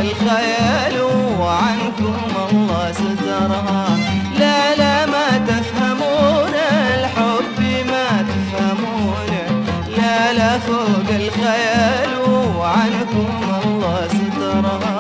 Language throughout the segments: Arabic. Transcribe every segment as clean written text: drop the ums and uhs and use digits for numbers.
الخيال وعنكم الله سترها. لا لا ما تفهمون الحب ما تفهمون، لا لا فوق الخيال وعنكم الله سترها.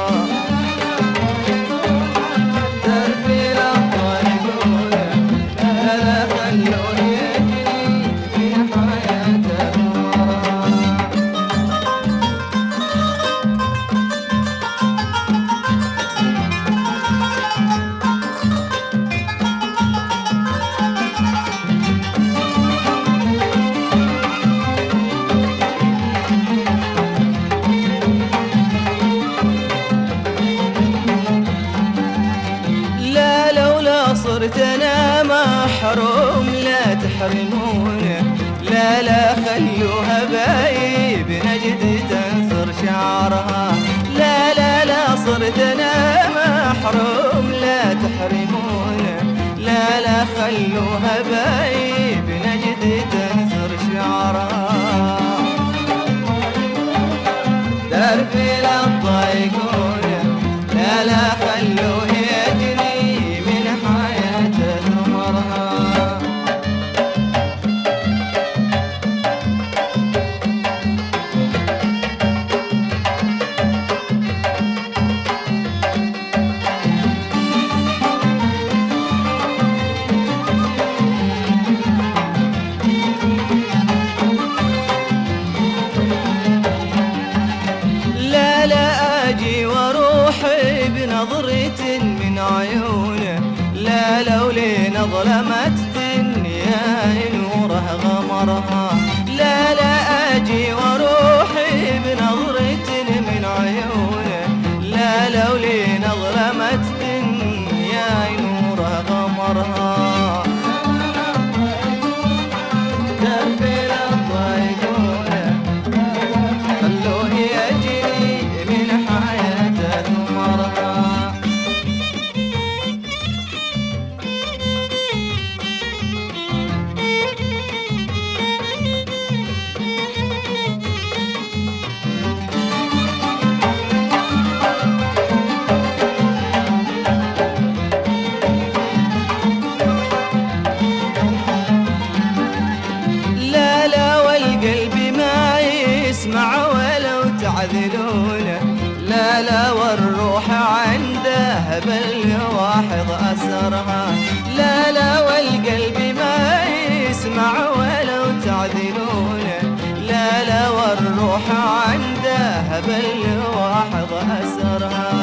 صرت انا محروم لا تحرمونه، لا لا خلوها بايب نجد تنثر شعرها. لا لا لا صرت انا محروم لا تحرمونه، لا لا خلوها بايب نجد تنثر شعرها. دربي لا تضايقونه، لا لا خلوه يجري من حياته ثمرها. لا لا اجي واروحي بنظرة من عيونه، لا لولين ظلمت الدنيا نوره غمرها. لا لا اجي واروحي بنظرة من عيونه، لا لولين ظلمت الدنيا نوره غمرها. دربي لا تضايقونه، خلوه يجري من حياته ثمرها. لا لا والقلب ما يسمع ولو تعذلونه، لا لا والروح عنده بالواحظ أسرها. لا لا والقلب ما يسمع ولو تعذلونه، لا لا والروح عنده بالواحظ أسرها.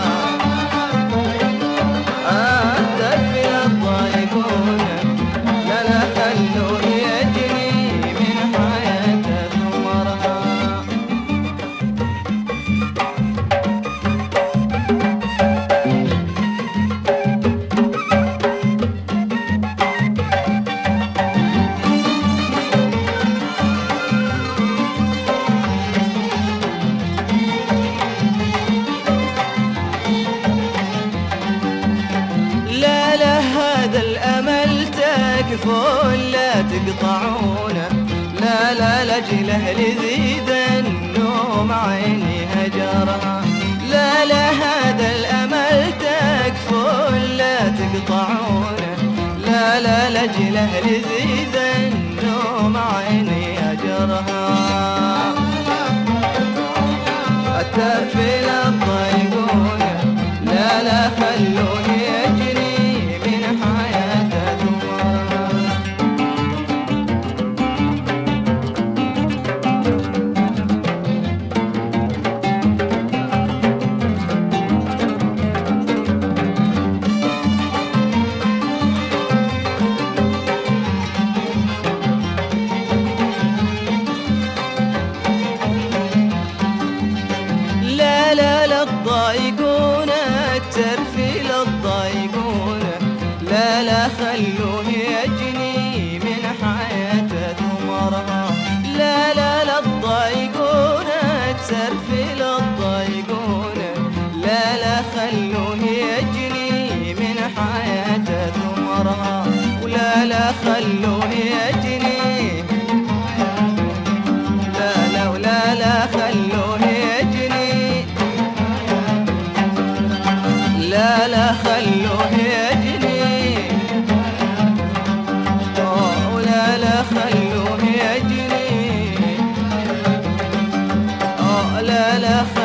الدرب لا تضايقونه، لا لا خلوه يجري من حياته ثمرها. لا لا هذا الأمل تكفون لا تقطعونه، لا لا لجله لذيذ النوم عيني هجرها. لا لا هذا الأمل تكفون لا تقطعونه، لا لا لجله لذيذ النوم عيني هجرها. الترفي لا تضايقونه، لا لا خلوه يجري من حياته ثمرها. لا لا لا تضايقونه، الترفي لا تضايقونه، لا لا خلوه يجني من حياته ثمرها. لا لا لا تضايقونه، الترفي لا تضايقونه، لا لا خلوه يجني من حياته ثمرها. ولا لا خلوه يجني، لا لا ولا لا خلوه يجني لا لا